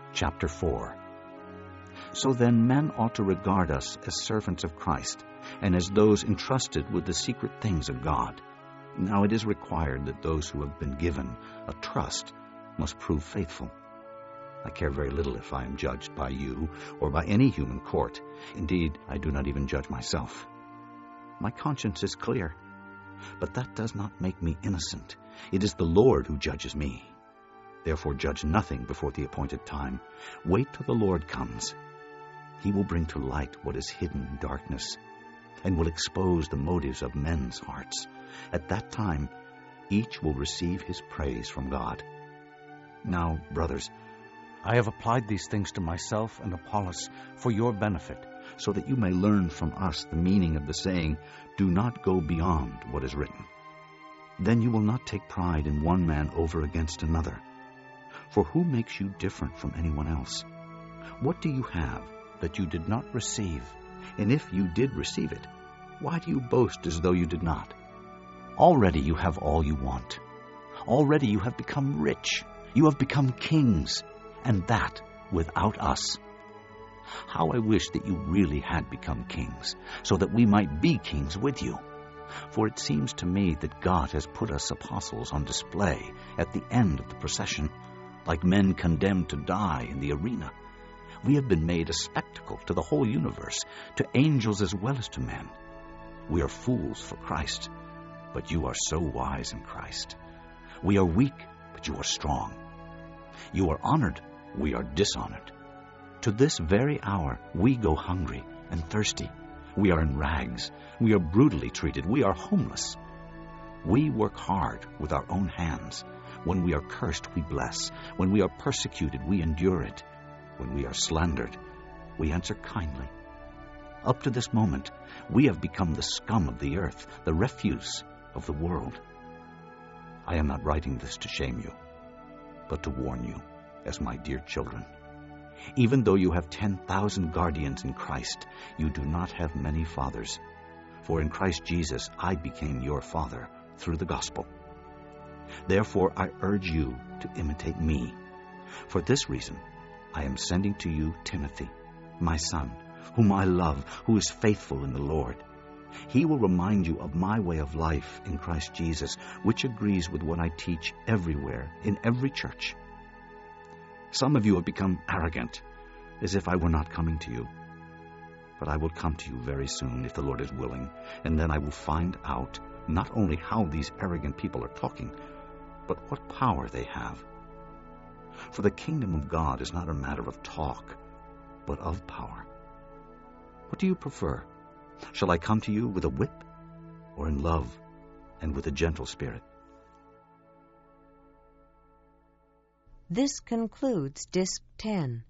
Chapter 4. So then men ought to regard us as servants of Christ, and as those entrusted with the secret things of God. Now it is required that those who have been given a trust must prove faithful. I care very little if I am judged by you or by any human court. Indeed, I do not even judge myself. My conscience is clear, but that does not make me innocent. It is the Lord who judges me. Therefore judge nothing before the appointed time. Wait till the Lord comes. He will bring to light what is hidden in darkness, and will expose the motives of men's hearts. At that time, each will receive his praise from God. Now, brothers, I have applied these things to myself and Apollos for your benefit, so that you may learn from us the meaning of the saying, "Do not go beyond what is written." Then you will not take pride in one man over against another. For who makes you different from anyone else? What do you have that you did not receive? And if you did receive it, why do you boast as though you did not? Already you have all you want. Already you have become rich. You have become kings, and that without us. How I wish that you really had become kings, so that we might be kings with you. For it seems to me that God has put us apostles on display at the end of the procession, like men condemned to die in the arena. We have been made a spectacle to the whole universe, to angels as well as to men. We are fools for Christ, but you are so wise in Christ. We are weak, but you are strong. You are honored, we are dishonored. To this very hour we go hungry and thirsty. We are in rags. We are brutally treated. We are homeless. We work hard with our own hands. When we are cursed, we bless. When we are persecuted, we endure it. When we are slandered, we answer kindly. Up to this moment, we have become the scum of the earth, the refuse of the world. I am not writing this to shame you, but to warn you, as my dear children. Even though you have 10,000 guardians in Christ, you do not have many fathers. For in Christ Jesus I became your father through the gospel. Therefore I urge you to imitate me. For this reason I am sending to you Timothy, my son, whom I love, who is faithful in the Lord. He will remind you of my way of life in Christ Jesus, which agrees with what I teach everywhere, in every church. Some of you have become arrogant, as if I were not coming to you. But I will come to you very soon, if the Lord is willing, and then I will find out not only how these arrogant people are talking, but what power they have. For the kingdom of God is not a matter of talk, but of power. What do you prefer? Shall I come to you with a whip, or in love and with a gentle spirit? This concludes Disc 10.